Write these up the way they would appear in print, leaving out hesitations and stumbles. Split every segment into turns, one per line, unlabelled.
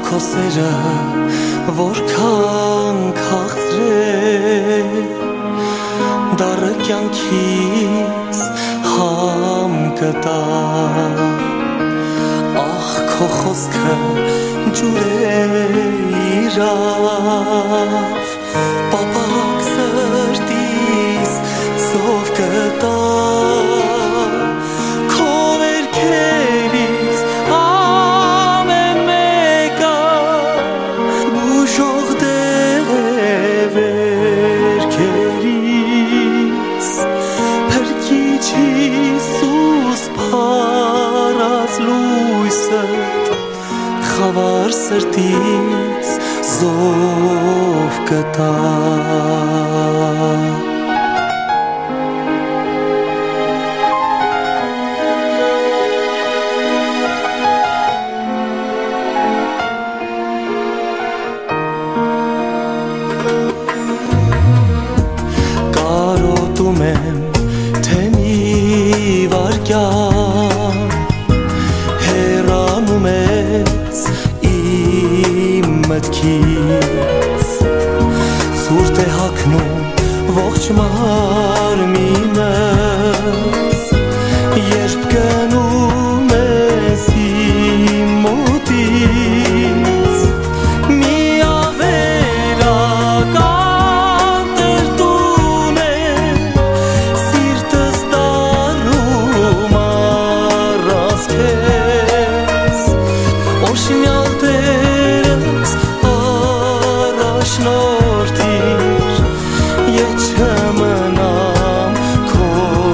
քո սերը որքան քաղցր է դառը կյանքիս համ կտա ախ քո խոսքը ջուր է իրավ պապակ սրտիս սով կտա քո վերքերից ամեն մեկը բուժող դեղ է վերքերիս Փրկիչ Հիսուս փառած լույսդ խավար սրտիս զով կտա Կարոտում եմ թե մի վարկյան հեռանում ես իմ մտքից ցուրտ է հագնում ողջ մարմինս երբ գնում ես իմ մոտից մի ավերական տրտուն է սիրտս դառնում առանց քեզ Օշնյալ Տերս առաջնորդիր Ետ չմնամ քո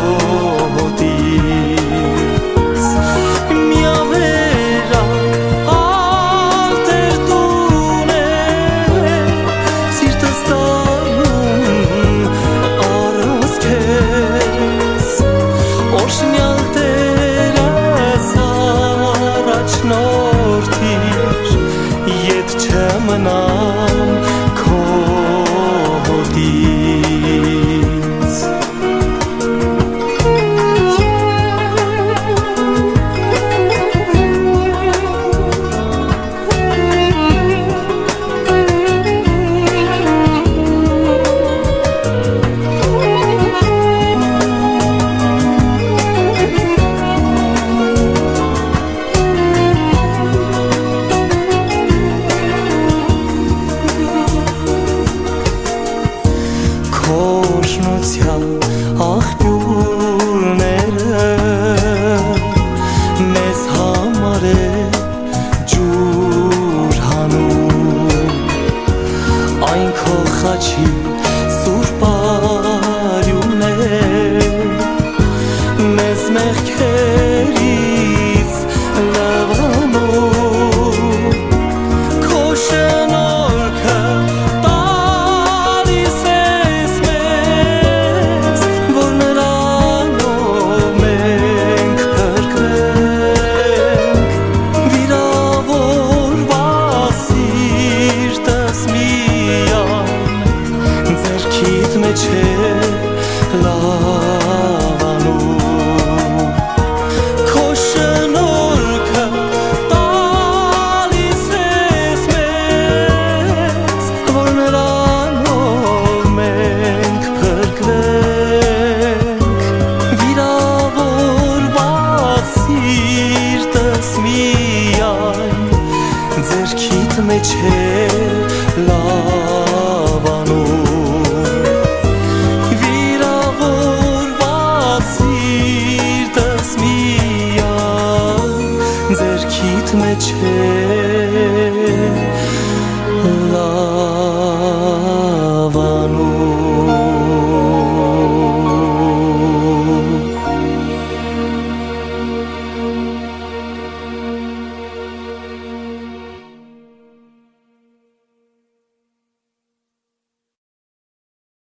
հոտից Մի ավերակ ալտեր տուն է Սիրտս դառնում առանց քեզ Օշնյալ Տերս առաջնորդիր Ետ չմնամ քո հոտից Քոշնության աղբյուրները մեզ համար է ջուր հանում Այն քո խաչի սուրբ արյունն է մեզ մեղքերից լվանում Քո շնորհքը Չէ լավանում Քո շնորհքը տալիս ես մեզ որ նրանով մենք փրկվենք վիրավորված սիրտս միայն ձեռքիդ մեջ է լավ